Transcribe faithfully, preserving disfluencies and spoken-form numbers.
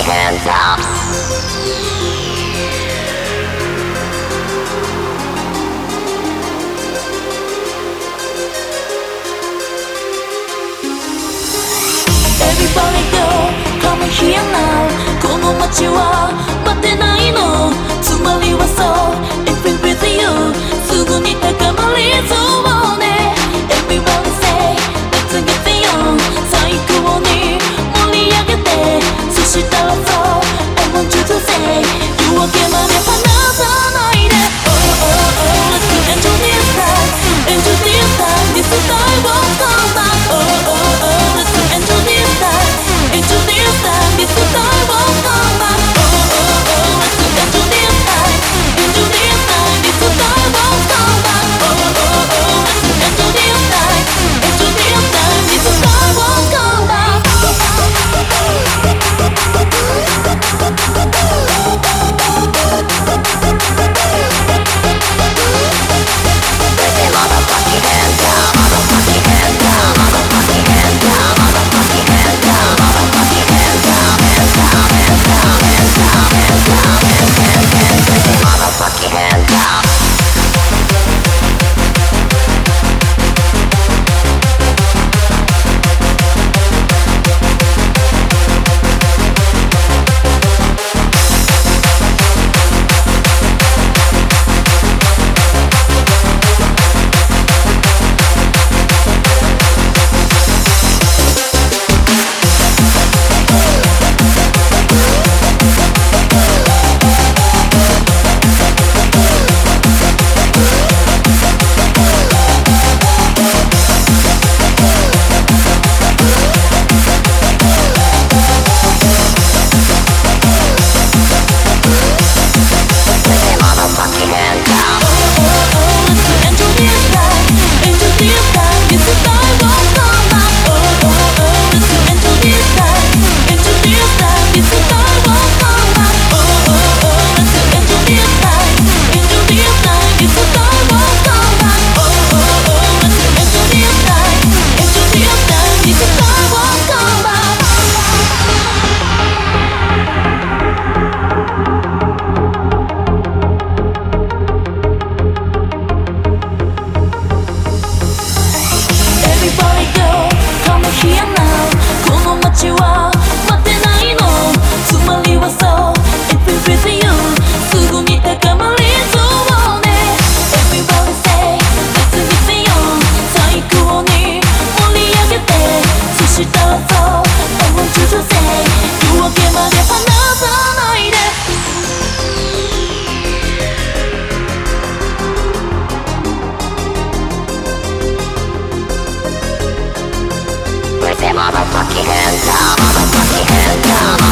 hands up. Everybody go, come here now この街は待てないのつまりはそう If it with you すぐに高まりそうね Everybody say Let's get beyond 最高に盛り上げてそしたらそう I want you to say 夜明けまで離さないで Oh oh oh Let's enjoy this time Enjoy this time This time won't come back Oh oh oh Let's enjoy this time Enjoy this time This time won't come back Oh oh oh Let's enjoy this time Enjoy this time This time won't come back Oh oh oh Let's enjoy this time Enjoy this time This time won't come back Put your motherfucking hands up, motherfucking hands up, motherfucking hands up, motherfucking hands up, motherfucking hands up, hands up, hands up, hands up, hands up, hands, hands, hands, put your motherfucking hands up. Motherfucking hands up, motherfucking hands up.